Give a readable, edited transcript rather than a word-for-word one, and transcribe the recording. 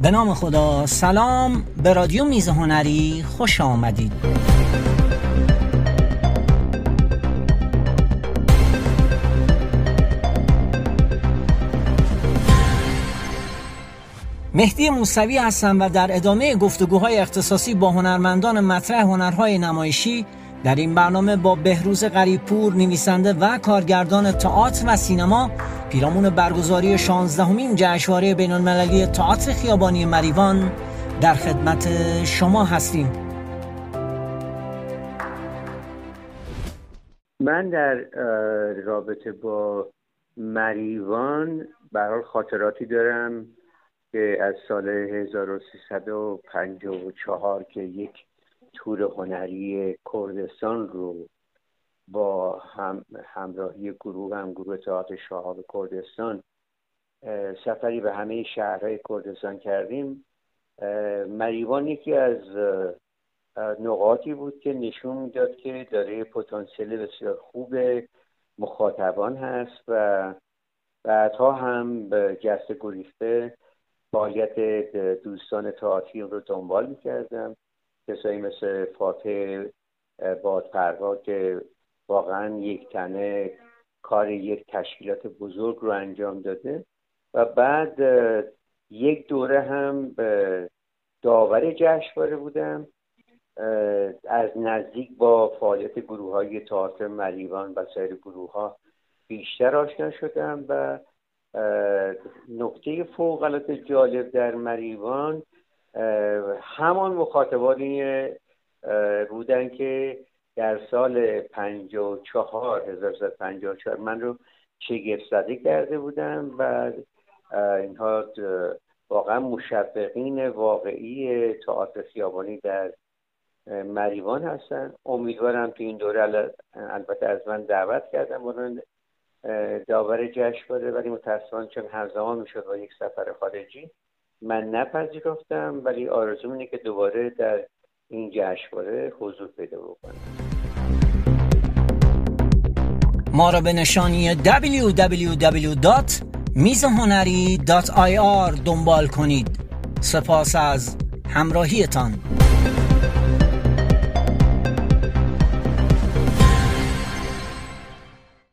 به نام خدا. سلام، به رادیو میز هنری خوش آمدید. مهدی موسوی هستم و در ادامه گفتگوهای اختصاصی با هنرمندان مطرح هنرهای نمایشی در این برنامه با بهروز غریبپور، نویسنده و کارگردان تئاتر و سینما، پیرامون برگزاری 16مین جشنواره بین‌المللی تئاتر خیابانی مریوان در خدمت شما هستیم. من در رابطه با مریوان به هر حال خاطراتی دارم که از سال 1354 که یک تور هنری کردستان رو با همراهی گروه تئاتر شهاب کردستان سفری به همه شهرهای کردستان کردیم. مریوان یکی از نقاطی بود که نشون میداد که داره پتانسیل بسیار خوب مخاطبان هست و بعدها هم به جست گریخته فعالیت دوستان تئاتری رو دنبال می‌کردم. کسایی مثل فاتح بادپروا که واقعا یک تنه کار یک تشکیلات بزرگ رو انجام داده و بعد یک دوره هم به داور جشنواره بودم. از نزدیک با فعالیت گروه‌های تئاتر مریوان و سایر گروه‌ها بیشتر آشنا شدم و نکته فوق‌العاده جالب در مریوان همان مخاطبانی بودن که در سال 1954 من رو شگفت زده کرده بودن و اینها واقعا مشوقین واقعی تئاتر خیابانی در مریوان هستن. امیدوارم که این دوره البته از من دعوت کردم برای داور جشنواره، ولی متأسفانه چون همزمان میشد با یک سفر خارجی من نپذیرفتم، ولی آرزوم اینه که دوباره در این جشنواره حضور پیدا بکنم. ما را به نشانی www.mizhonari.ir دنبال کنید. سپاس از همراهیتان.